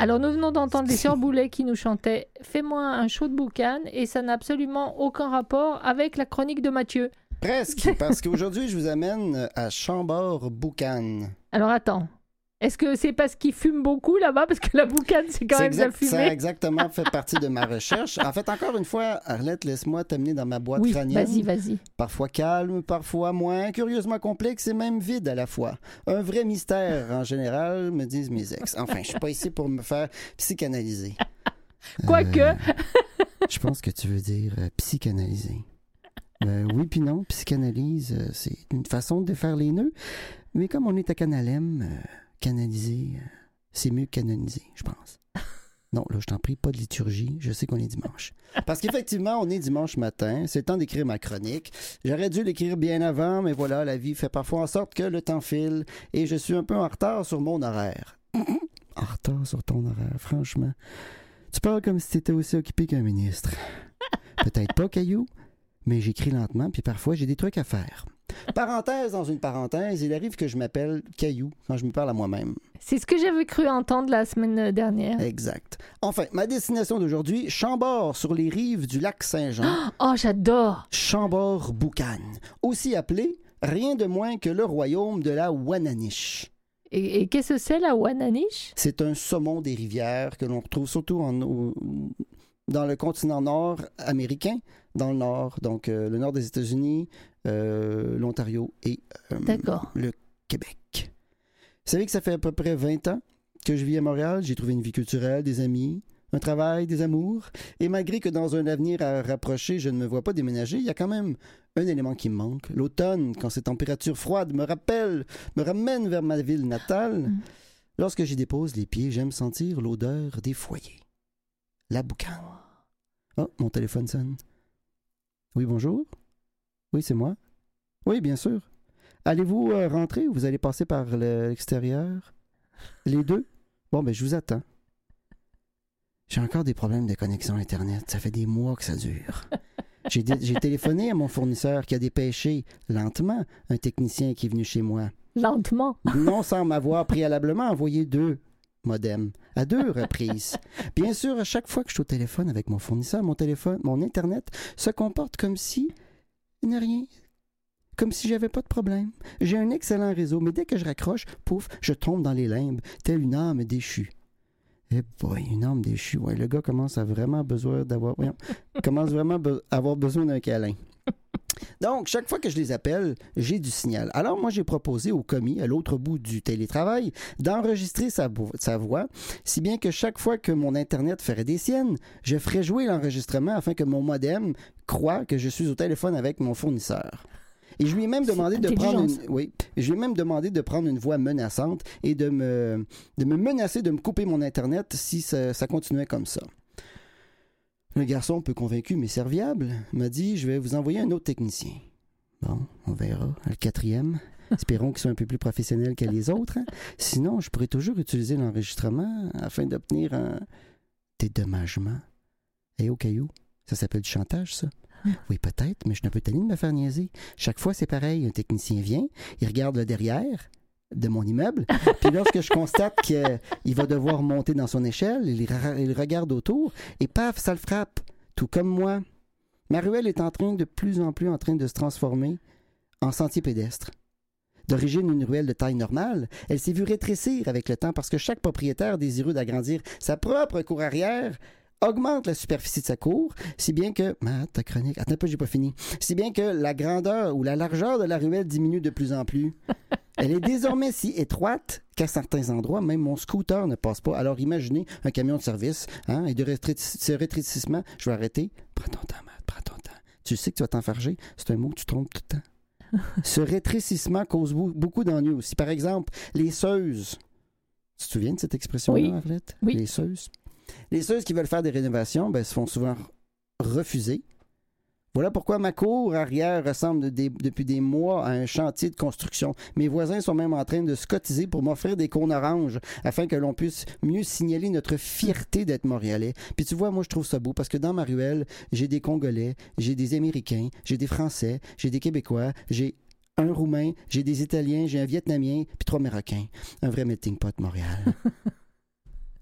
Alors, nous venons d'entendre les Sœurs Boulet qui nous chantaient « Fais-moi un show de boucan » et ça n'a absolument aucun rapport avec la chronique de Mathieu. Presque, parce qu'aujourd'hui, je vous amène à Chambord-Boucan. Alors, attends. Est-ce que c'est parce qu'ils fument beaucoup là-bas? Parce que la boucane, c'est quand même de la Ça a fumée. exactement fait partie de ma recherche. En fait, encore une fois, Arlette, laisse-moi t'amener dans ma boîte Oui, crânienne. vas-y. Parfois calme, parfois moins, curieusement complexe et même vide à la fois. Un vrai mystère, en général, me disent mes ex. Enfin, je suis pas ici pour me faire psychanalyser. Quoique, Je pense que tu veux dire psychanalyser. Oui puis non, psychanalyse, c'est une façon de défaire les nœuds. Mais comme on est à Canalem, canaliser, c'est mieux que canoniser, je pense. Non, là, je t'en prie, pas de liturgie. Je sais qu'on est dimanche. Parce qu'effectivement, on est dimanche matin. C'est le temps d'écrire ma chronique. J'aurais dû l'écrire bien avant, mais voilà, la vie fait parfois en sorte que le temps file et je suis un peu en retard sur mon horaire. En retard sur ton horaire, franchement. Tu parles comme si tu étais aussi occupé qu'un ministre. Peut-être pas, Caillou, mais j'écris lentement, puis parfois, j'ai des trucs à faire. Parenthèse dans une parenthèse, il arrive que je m'appelle Caillou quand je me parle à moi-même. c'est ce que j'avais cru entendre la semaine dernière. Exact. Enfin, ma destination d'aujourd'hui, Chambord, sur les rives du lac Saint-Jean. Oh, j'adore! Chambord-Boucan, aussi appelé rien de moins que le royaume de la Wananiche. Et qu'est-ce que c'est, la Wananiche? C'est un saumon des rivières que l'on retrouve surtout dans le continent nord américain, dans le nord, donc le nord des États-Unis, l'Ontario et D'accord. le Québec. Vous savez que ça fait à peu près 20 ans que je vis à Montréal. J'ai trouvé une vie culturelle, des amis, un travail, des amours. Et malgré que dans un avenir à rapprocher, je ne me vois pas déménager, il y a quand même un élément qui me manque. L'automne, quand ces températures froides me ramènent vers ma ville natale. Lorsque j'y dépose les pieds, j'aime sentir l'odeur des foyers. La boucane. Oh, mon téléphone sonne. Oui, bonjour? Oui, c'est moi? Oui, bien sûr. Allez-vous rentrer ou vous allez passer par l'extérieur? Les deux? Bon, ben, je vous attends. J'ai encore des problèmes de connexion Internet. Ça fait des mois que ça dure. J'ai téléphoné à mon fournisseur qui a dépêché, lentement, un technicien qui est venu chez moi. Lentement. Non sans m'avoir préalablement envoyé 2 modems, à 2 reprises. Bien sûr, à chaque fois que je suis au téléphone avec mon fournisseur, mon Internet se comporte comme si il n'y a rien. Comme si j'avais pas de problème. J'ai un excellent réseau, mais dès que je raccroche, pouf, je tombe dans les limbes, telle une âme déchue. Eh boy, une âme déchue. Ouais, le gars commence à vraiment besoin d'avoir... commence vraiment à avoir besoin d'un câlin. Donc, chaque fois que je les appelle, j'ai du signal. Alors, moi, j'ai proposé au commis, à l'autre bout du télétravail, d'enregistrer sa voix, si bien que chaque fois que mon Internet ferait des siennes, je ferais jouer l'enregistrement afin que mon modem croie que je suis au téléphone avec mon fournisseur. Et je lui ai même demandé de prendre une voix menaçante et de me menacer de me couper mon Internet si ça continuait comme ça. Le garçon, un peu convaincu mais serviable, m'a dit « Je vais vous envoyer un autre technicien. » Bon, on verra. Le 4e. Espérons qu'il soit un peu plus professionnel que les autres. Hein? Sinon, je pourrais toujours utiliser l'enregistrement afin d'obtenir un dédommagement. Eh au caillou, ça s'appelle du chantage, ça? Oui, peut-être, mais je suis un peu tanné de me faire niaiser. Chaque fois, c'est pareil. Un technicien vient, il regarde le derrière de mon immeuble, puis lorsque je constate qu'il va devoir monter dans son échelle, il regarde autour, et paf, ça le frappe. Tout comme moi. Ma ruelle est de plus en plus en train de se transformer en sentier pédestre. D'origine une ruelle de taille normale, elle s'est vue rétrécir avec le temps parce que chaque propriétaire désireux d'agrandir sa propre cour arrière augmente la superficie de sa cour, si bien que... ta chronique... Attends un peu, j'ai pas fini. Si bien que la grandeur ou la largeur de la ruelle diminue de plus en plus. Elle est désormais si étroite qu'à certains endroits, même mon scooter ne passe pas. Alors imaginez un camion de service, et de ce rétrécissement. Je vais arrêter. Prends ton temps, Matt, prends ton temps. Tu sais que tu vas t'enfarger. C'est un mot que tu trompes tout le temps. Ce rétrécissement cause beaucoup d'ennuis aussi. Par exemple, les seuses. Tu te souviens de cette expression-là, oui. Arlette? Oui. Les seuses. Les seuses qui veulent faire des rénovations se font souvent refuser. Voilà pourquoi ma cour arrière ressemble depuis des mois à un chantier de construction. Mes voisins sont même en train de se cotiser pour m'offrir des cônes oranges afin que l'on puisse mieux signaler notre fierté d'être Montréalais. Puis tu vois, moi je trouve ça beau parce que dans ma ruelle, j'ai des Congolais, j'ai des Américains, j'ai des Français, j'ai des Québécois, j'ai un Roumain, j'ai des Italiens, j'ai un Vietnamien, puis 3 Marocains. Un vrai melting pot Montréal.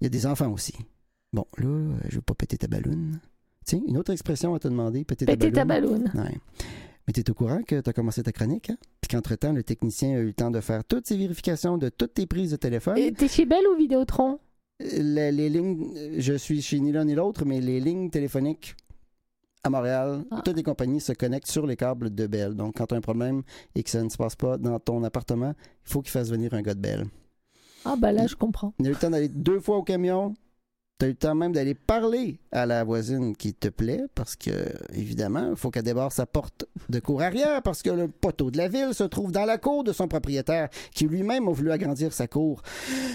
Il y a des enfants aussi. Bon, là, je veux pas péter ta balloune. Tiens, une autre expression à te demander, péter ta Péter ta balloune. balloune. Ouais. Mais tu es au courant que tu as commencé ta chronique, hein? Puis qu'entre-temps, le technicien a eu le temps de faire toutes ses vérifications de toutes tes prises de téléphone. T'es chez Bell ou Vidéotron? Les lignes, je suis chez ni l'un ni l'autre, mais les lignes téléphoniques à Montréal, toutes les compagnies se connectent sur les câbles de Bell. Donc, quand tu as un problème et que ça ne se passe pas dans ton appartement, il faut qu'il fasse venir un gars de Bell. Ah, ben là, je comprends. Il a eu le temps d'aller 2 fois au camion. Tu as eu le temps même d'aller parler à la voisine qui te plaît parce que, évidemment, il faut qu'elle débarre sa porte de cour arrière parce que le poteau de la ville se trouve dans la cour de son propriétaire qui lui-même a voulu agrandir sa cour.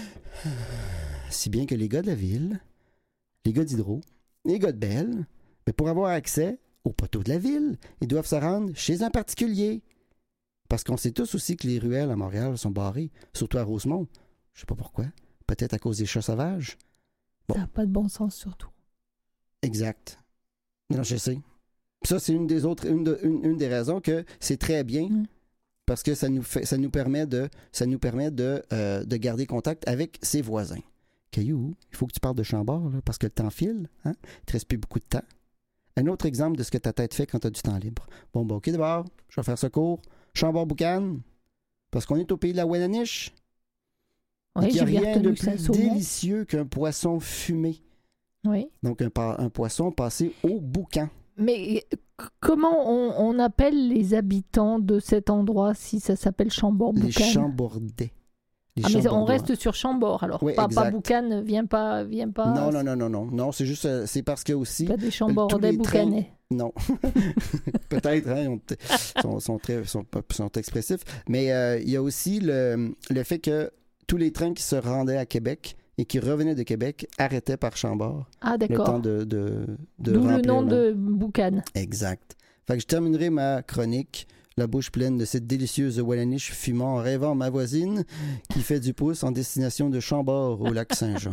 Si bien que les gars de la ville, les gars d'Hydro, les gars de Bell, mais pour avoir accès au poteau de la ville, ils doivent se rendre chez un particulier. Parce qu'on sait tous aussi que les ruelles à Montréal sont barrées, surtout à Rosemont. Je sais pas pourquoi. Peut-être à cause des chats sauvages. Bon. Ça n'a pas de bon sens, surtout. Exact. Non, je sais. Ça, c'est une des raisons que c'est très bien parce que ça nous permet de garder contact avec ses voisins. Caillou, il faut que tu parles de Chambord, là, parce que le temps file. Hein? Il te reste plus beaucoup de temps. Un autre exemple de ce que ta tête fait quand tu as du temps libre. Bon, OK, d'abord, je vais faire ce cours. Chambord-Boucan, parce qu'on est au pays de la Wenaniche. Oui, il n'y a j'ai bien rien de retenu plus ça, saumon. délicieux qu'un poisson fumé. Oui. Donc, un poisson passé au boucan. Mais comment on appelle les habitants de cet endroit si ça s'appelle Chambord-Boucan? Les Chambordais. Les Ah, mais on Chambordois. reste sur Chambord, alors. Oui, pas exact. Boucan, viens pas. Non, c'est juste, c'est parce que aussi... Pas des tous Chambordais les trains- boucanais. Non. Peut-être, hein, sont expressifs. Mais il y a aussi le fait que tous les trains qui se rendaient à Québec et qui revenaient de Québec arrêtaient par Chambord. Ah, Le temps d'accord. de D'où le remplir nom de Boucan. Exact. Fait que je terminerai ma chronique, la bouche pleine de cette délicieuse Wallaniche fumant en rêvant ma voisine qui fait du pouce en destination de Chambord au lac Saint-Jean.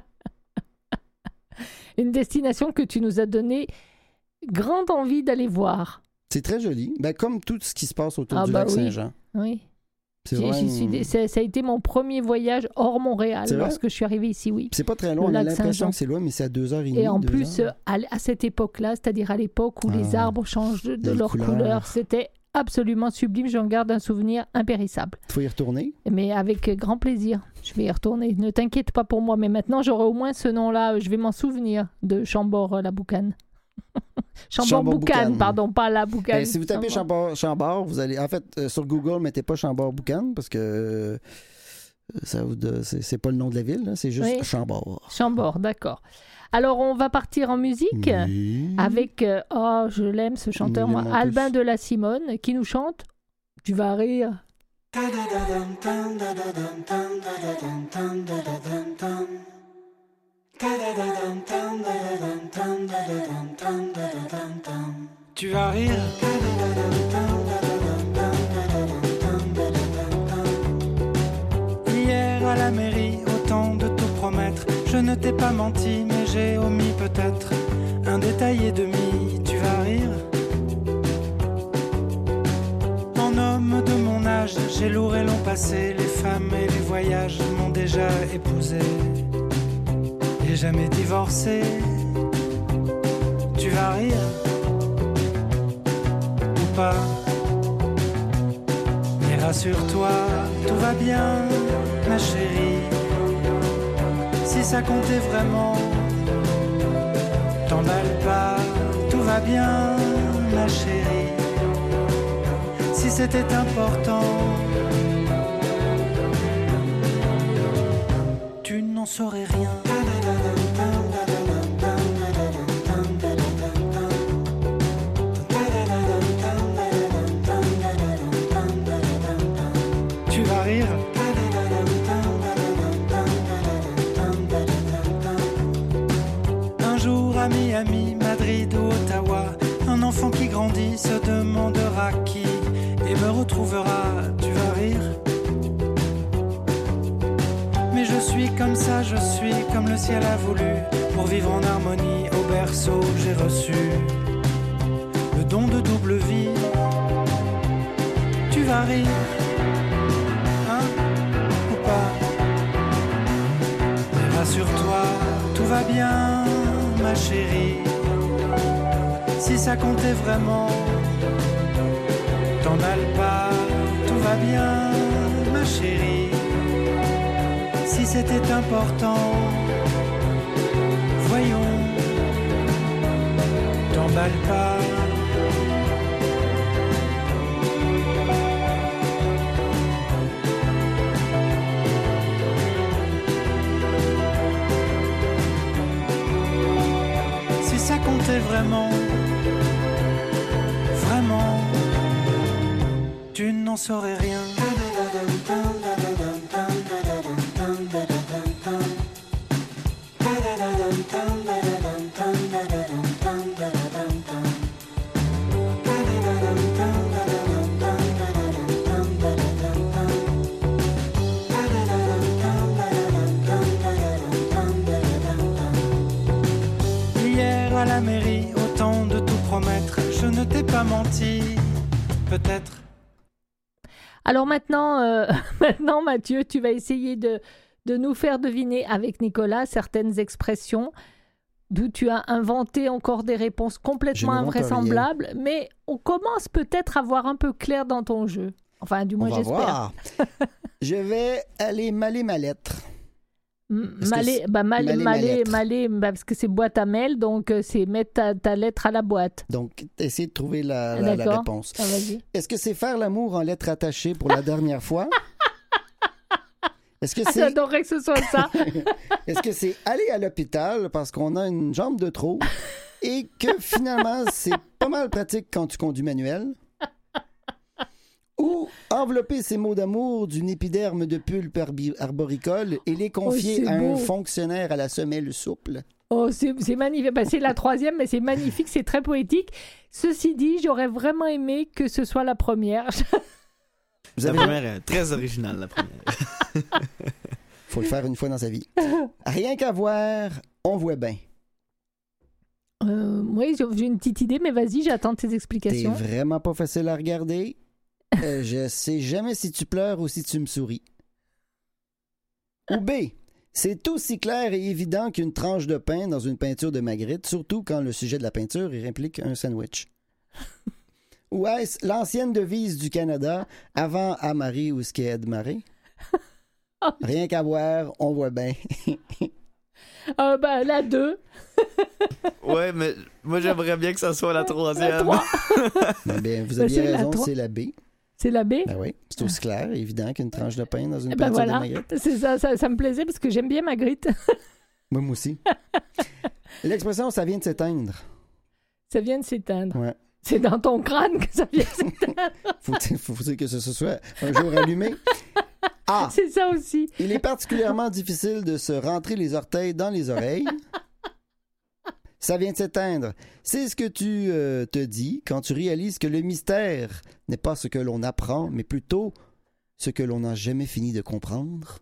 Une destination que tu nous as donné grande envie d'aller voir. C'est très joli. Ben, comme tout ce qui se passe autour Ah, du bah lac oui. Saint-Jean. Oui. C'est J'y vraiment- suis ça a été mon premier voyage hors Montréal C'est vrai? lorsque je suis arrivée ici, oui. C'est pas très loin. Le On a lac l'impression Saint-Jean. que c'est loin, mais c'est à 2h30. Et en 2 plus, heures. à cette époque-là, c'est-à-dire à l'époque où les Ah. arbres changent de Les leur couleurs. couleur, c'était absolument sublime. J'en garde un souvenir impérissable. Faut y retourner. Mais avec grand plaisir, je vais y retourner. Ne t'inquiète pas pour moi, mais maintenant j'aurai au moins ce nom-là. Je vais m'en souvenir de Chambord-la-Boucane. Chambord-Boucane, Chambord-Boucane. pardon, pas la Boucane. Ben, si vous tapez Chambord, vous allez. En fait, sur Google, mettez pas Chambord-Boucan parce que c'est pas le nom de la ville, là, c'est juste Oui. Chambord. Chambord, d'accord. Alors on va partir en musique Oui. avec, je l'aime ce chanteur, Nous moi, l'aimons Albin tous. de la Simone, qui nous chante. Tu vas rire. Tu vas rire. Hier à la mairie, autant de tout promettre. Je ne t'ai pas menti, mais j'ai omis peut-être un détail et demi. Tu vas rire. En homme de mon âge, j'ai lourd et long passé. Les femmes et les voyages m'ont déjà épousé. Et jamais divorcé. Tu vas rire ou pas? Mais rassure-toi, tout va bien, ma chérie. Si ça comptait vraiment, t'emballe pas, tout va bien, ma chérie. Si c'était important, tu n'en saurais rien. Tu vas rire. Un jour à Miami, Madrid ou Ottawa, un enfant qui grandit se demandera qui et me retrouvera. Tu vas rire. Mais je suis comme ça, je suis comme le ciel a voulu. Pour vivre en harmonie au berceau, j'ai reçu le don de double vie. Tu vas rire, hein, ou pas? Mais Rassure-toi, tout va bien, ma chérie. Si ça comptait vraiment, t'emballe pas, tout va bien, ma chérie. Si c'était important, voyons, t'emballe pas. Si ça comptait vraiment, vraiment, tu n'en saurais rien. Hier à la mairie, au temps de tout promettre, je ne t'ai pas menti, peut-être. Alors maintenant, maintenant, Mathieu, tu vas essayer de nous faire deviner avec Nicolas certaines expressions d'où tu as inventé encore des réponses complètement Je n'invente invraisemblables, mais on commence peut-être à voir un peu clair dans ton jeu. Enfin, du moins, On va j'espère. voir. Je vais aller maler ma lettre. Est-ce que Malé, c'est- bah, malé, maler ma malé, lettre. malé, bah, parce que c'est boîte à mail, donc c'est mettre ta lettre à la boîte. Donc, essayez de trouver la D'accord. réponse. Ah, vas-y. Est-ce que c'est faire l'amour en lettres attachées pour la dernière fois? Est-ce que c'est J'adorerais que ce soit ça. est-ce que c'est aller à l'hôpital parce qu'on a une jambe de trop et que finalement c'est pas mal pratique quand tu conduis manuel? Ou envelopper ces mots d'amour d'une épiderme de pulpe arboricole et les confier c'est à un beau. fonctionnaire à la semelle souple? Oh, c'est magnifique. Bah, c'est la troisième, mais c'est magnifique, c'est très poétique. Ceci dit, j'aurais vraiment aimé que ce soit la première. Vous La avez première est très originale, la première. faut le faire une fois dans sa vie. Rien qu'à voir, on voit bien. Oui, j'ai une petite idée, mais vas-y, j'attends tes T'es explications. vraiment pas facile à regarder. Je sais jamais si tu pleures ou si tu me souris. Ou B. C'est aussi clair et évident qu'une tranche de pain dans une peinture de Magritte, surtout quand le sujet de la peinture il implique un sandwich. Ou est-ce l'ancienne devise du Canada avant à Marie ou ce qui est de Marie? Rien qu'à voir, on voit bien. Bah, la 2. Ouais, mais moi j'aimerais bien que ça soit la troisième. La 3. Eh bien, vous Ben, aviez c'est la raison, trois. c'est la B. C'est la B. Ben oui, c'est aussi clair et évident qu'une tranche de pain dans une Eh ben peinture de voilà, Magritte. c'est ça me plaisait parce que j'aime bien Magritte. Moi aussi. L'expression « ça vient de s'éteindre Ça vient de s'éteindre. ». Ouais. C'est dans ton crâne que ça vient de s'éteindre. Faut-il que ce soit un jour allumé? Ah! C'est ça aussi. Il est particulièrement difficile de se rentrer les orteils dans les oreilles. Ça vient de s'éteindre. C'est ce que tu te dis quand tu réalises que le mystère n'est pas ce que l'on apprend, mais plutôt ce que l'on n'a jamais fini de comprendre.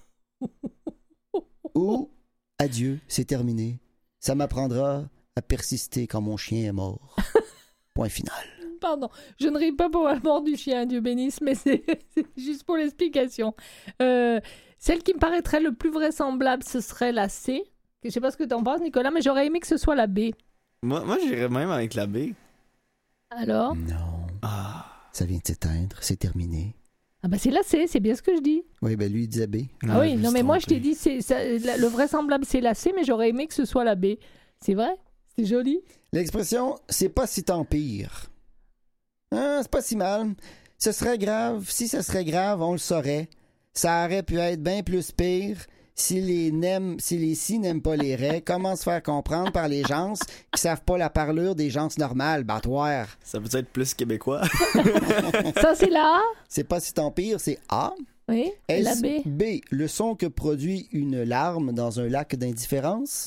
Ou adieu, c'est terminé. Ça m'apprendra à persister quand mon chien est mort. Point final. Pardon, je ne ris pas pour la mort du chien, Dieu bénisse, mais c'est juste pour l'explication. Celle qui me paraîtrait le plus vraisemblable, ce serait la C. Je ne sais pas ce que tu en penses, Nicolas, mais j'aurais aimé que ce soit la B. Moi j'irais même avec la B. Alors? Non, Ah. ça vient de s'éteindre, c'est terminé. Ah bah c'est la C, c'est bien ce que je dis. Oui, ben lui, il disait B. Ah oui, non mais moi je t'ai dit, le vraisemblable c'est la C, mais j'aurais aimé que ce soit la B. C'est vrai? C'est joli. L'expression « c'est pas si tant pire ». Ah, c'est pas si mal. Ce serait grave. Si ce serait grave, on le saurait. Ça aurait pu être bien plus pire si les si n'aiment pas les raies. Comment se faire comprendre par les gens qui savent pas la parlure des gens normales, battoirs. Ça peut être plus québécois. Ça c'est la A? C'est pas si tant pire, c'est A. Oui, la Est-ce B. B, le son que produit une larme dans un lac d'indifférence?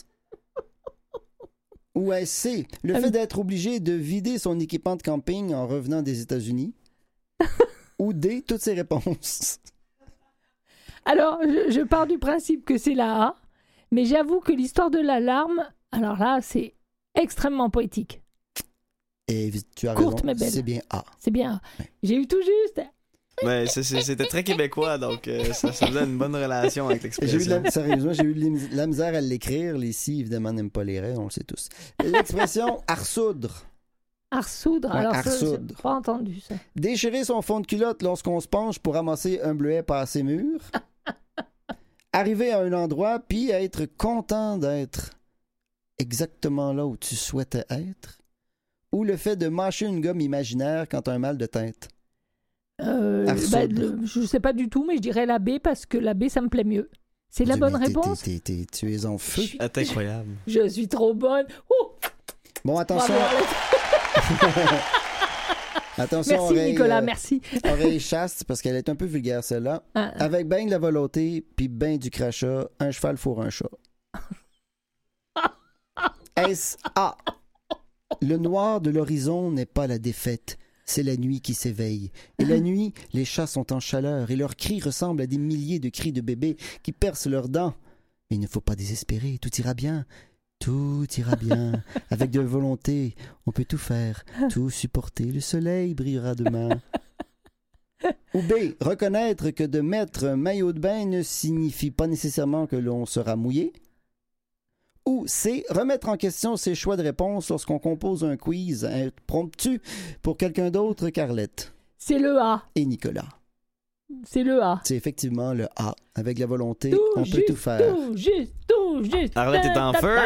Ou est-ce C, le fait d'être obligé de vider son équipement de camping en revenant des États-Unis? Ou D, toutes ces réponses? Alors, je pars du principe que c'est la A, mais j'avoue que l'histoire de l'alarme, alors là, c'est extrêmement poétique. Et tu as Courte raison, mais belle. c'est bien A. C'est bien. Ouais. J'ai eu tout juste. Mais c'était très québécois, donc ça faisait une bonne relation avec l'expression. Sérieusement, j'ai eu de la misère à l'écrire. Les si, évidemment, n'aiment pas les raies, on le sait tous. L'expression arsoudre. Arsoudre, Ouais, alors ça, arsoudre. j'ai pas entendu ça. Déchirer son fond de culotte lorsqu'on se penche pour ramasser un bleuet pas assez mûr. Arriver à un endroit puis être content d'être exactement là où tu souhaitais être. Ou le fait de mâcher une gomme imaginaire quand tu as un mal de tête. Arsoudre. Je sais pas du tout, mais je dirais la B parce que la B, ça me plaît mieux. C'est la bonne réponse? Tu es en feu. C'est incroyable. Je suis trop bonne. Ouh! Bon, attention. Bravo, Arlette. Attention, Merci, oreille, Nicolas, merci. Oreille chaste, parce qu'elle est un peu vulgaire, celle-là. Ah. Avec ben de la volonté, puis ben du crachat, un cheval fourre un chat. S.A. Le noir de l'horizon n'est pas la défaite, c'est la nuit qui s'éveille. Et la nuit, les chats sont en chaleur, et leurs cris ressemblent à des milliers de cris de bébés qui percent leurs dents. Mais il ne faut pas désespérer, tout ira bien. Tout ira bien. Avec de la volonté, on peut tout faire, tout supporter. Le soleil brillera demain. Ou B. Reconnaître que de mettre un maillot de bain ne signifie pas nécessairement que l'on sera mouillé. Ou C. Remettre en question ses choix de réponse lorsqu'on compose un quiz. Promptu pour quelqu'un d'autre qu'Arlette C'est le A. et Nicolas. C'est le A. C'est effectivement le A. Avec la volonté, Tout on juste, peut tout faire. Tout juste, tout juste. Arlette est en feu.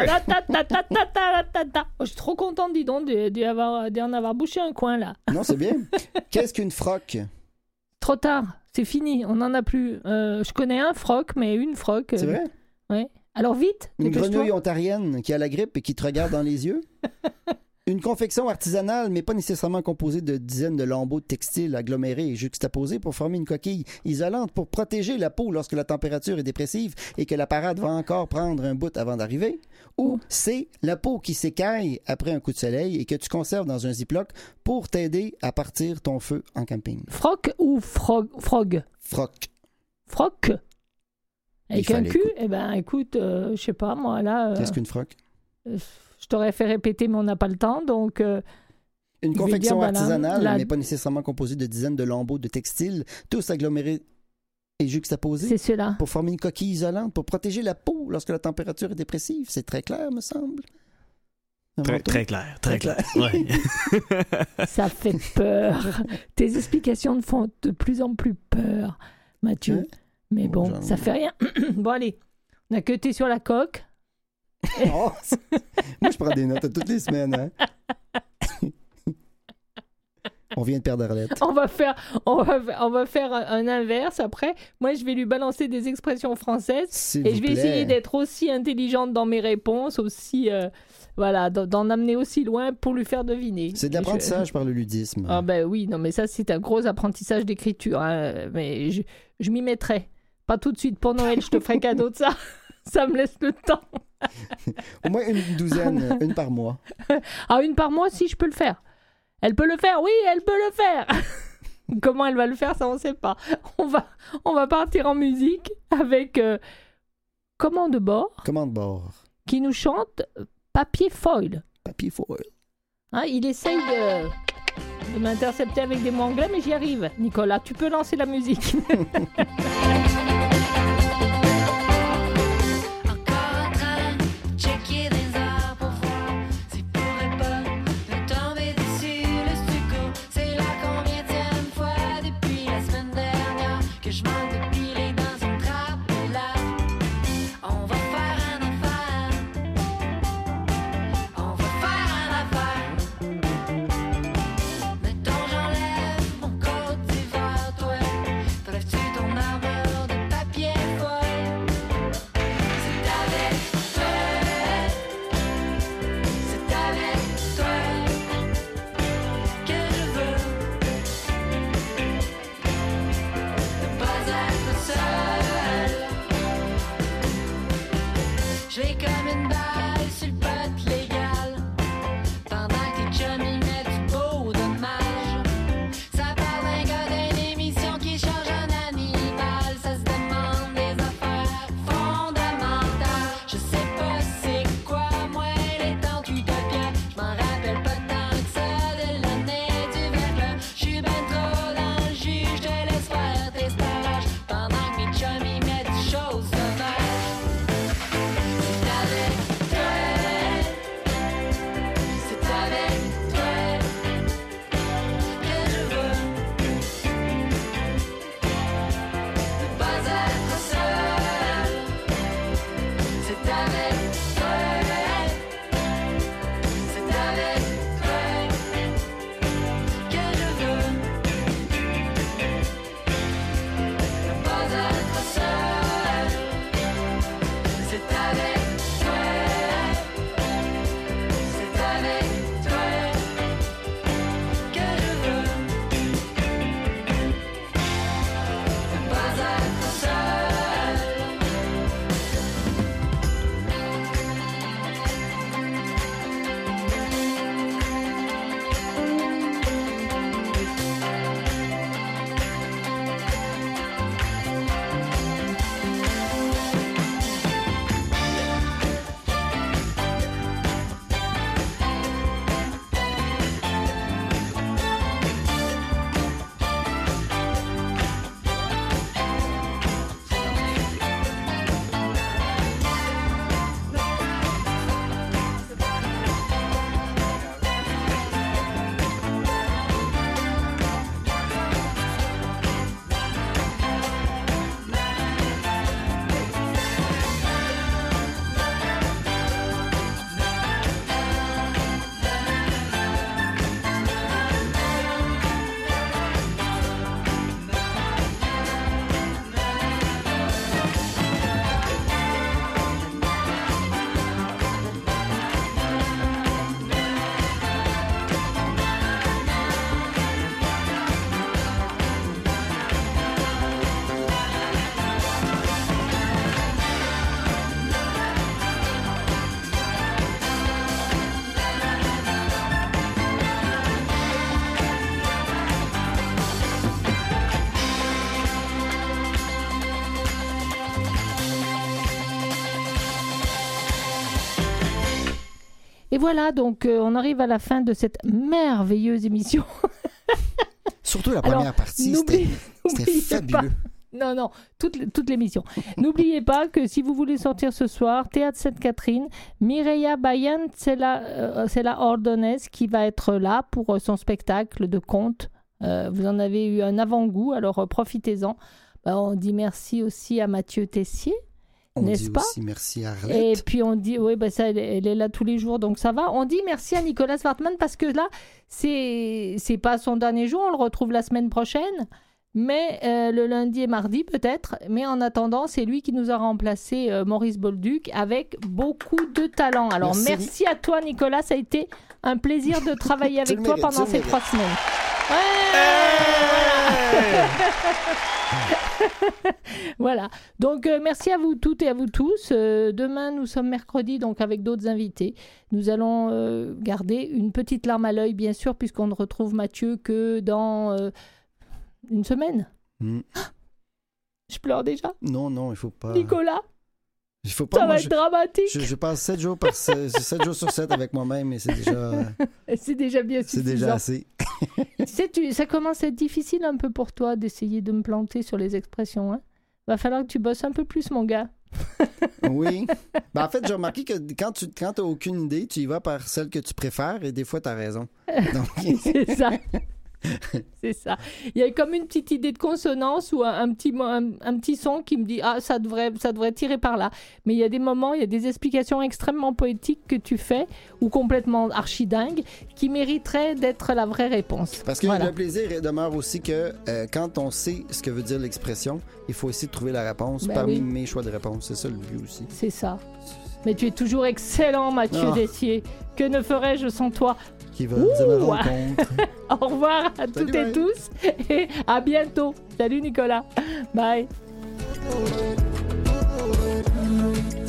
Je suis trop contente, dis donc, d'en avoir bouché un coin, là. Non, c'est bien. Qu'est-ce qu'une froque? Trop tard, c'est fini, on n'en a plus. Je connais un froc, mais une froc. C'est vrai? Ouais. Alors vite, Une dépêche-toi. grenouille ontarienne qui a la grippe et qui te regarde dans les yeux. Une confection artisanale, mais pas nécessairement composée de dizaines de lambeaux de textiles agglomérés et juxtaposés pour former une coquille isolante pour protéger la peau lorsque la température est dépressive et que la parade va encore prendre un bout avant d'arriver. Ou c'est la peau qui s'écaille après un coup de soleil et que tu conserves dans un ziploc pour t'aider à partir ton feu en camping. Froc ou frog? Froc. Froc? Avec Il un fallait cul? Eh ben, écoute, je sais pas, moi, là... Qu'est-ce qu'une froc? Je t'aurais fait répéter, mais on n'a pas le temps, donc... Une je vais confection dire, voilà, artisanale, la- mais pas nécessairement composée de dizaines de lambeaux de textiles, tous agglomérés et juxtaposés. c'est cela. Pour former une coquille isolante, pour protéger la peau lorsque la température est dépressive. C'est très clair, me semble. Un Très, manteau? très clair, très clair. Ouais. Ça fait peur. Tes explications me font de plus en plus peur, Mathieu. Hein? Mais Bon, bon, j'en- ça fait rien. Bon, allez, on a que t'es sur la coque. Oh, moi, je prends des notes toutes les semaines. Hein? On vient de perdre Arlette. On va faire un inverse après. Moi, je vais lui balancer des expressions françaises S'il et vous je vais plaît. essayer d'être aussi intelligente dans mes réponses, aussi, voilà, d'en amener aussi loin pour lui faire deviner. C'est de l'apprentissage par le ludisme. Ah ben oui, non mais ça c'est un gros apprentissage d'écriture, hein. Mais je m'y mettrai. Pas tout de suite pour Noël, je te ferai cadeau de ça. Ça me laisse le temps. Au moins une douzaine, une par mois. Ah, une par mois, si je peux le faire. Elle peut le faire, oui, elle peut le faire. Comment elle va le faire, ça on sait pas. On va partir en musique avec Comment de bord Commande bord. qui nous chante Papier foil. Papier foil. Hein, il essaye de m'intercepter avec des mots anglais, mais j'y arrive. Nicolas, tu peux lancer la musique. Encore en train de checker des heures pour voir s'il pourrait pas me tomber dessus le stucco. C'est la combienième fois depuis la semaine dernière que je manque de piler dans une trappe là. On va faire un affaire. On va faire un affaire. Mettons j'enlève mon côte d'hiver, toi. T'enlèves-tu ton armure Et voilà, donc on arrive à la fin de cette merveilleuse émission. Surtout la Alors, première partie, n'oubliez c'était fabuleux. Non, toute l'émission. N'oubliez pas que si vous voulez sortir ce soir, Théâtre Sainte-Catherine, Mireia Bayan, c'est la Ordonnaise qui va être là pour son spectacle de contes. Vous en avez eu un avant-goût, alors profitez-en. On dit merci aussi à Mathieu Tessier, n'est-ce pas? On dit aussi merci à Arlette. Et puis on dit, oui, ça, elle est là tous les jours, donc ça va. On dit merci à Nicolas Wartman parce que là, c'est pas son dernier jour, on le retrouve la semaine prochaine. Mais le lundi et mardi peut-être. Mais en attendant, c'est lui qui nous a remplacé Maurice Bolduc avec beaucoup de talent. Alors merci à toi Nicolas, ça a été un plaisir de travailler avec toi pendant ces 3 semaines. Voilà. Donc merci à vous toutes et à vous tous. Demain nous sommes mercredi, donc avec d'autres invités. Nous allons garder une petite larme à l'œil, bien sûr, puisqu'on ne retrouve Mathieu que dans... une semaine. Je pleure déjà. Non, il faut pas. Nicolas, il faut pas. ça va être dramatique. Je passe 7 jours, 7 jours sur 7 avec moi-même et c'est déjà... c'est déjà bien suffisant. C'est déjà assez. Tu sais, ça commence à être difficile un peu pour toi d'essayer de me planter sur les expressions. Hein. Va falloir que tu bosses un peu plus, mon gars. Oui. En fait, j'ai remarqué que quand tu n'as aucune idée, tu y vas par celle que tu préfères et des fois, tu as raison. Donc... C'est ça. C'est ça. Il y a comme une petite idée de consonance ou un petit son qui me dit ça devrait tirer par là. Mais il y a des moments, il y a des explications extrêmement poétiques que tu fais ou complètement archidingues qui mériteraient d'être la vraie réponse. Parce que le plaisir demeure aussi que quand on sait ce que veut dire l'expression, il faut essayer de trouver la réponse parmi mes choix de réponse. C'est ça le but aussi. C'est ça. Mais tu es toujours excellent, Mathieu Dessier. Que ne ferais-je sans toi? Qui va à la rencontre. Au revoir à toutes et tous et à bientôt. Salut Nicolas. Bye.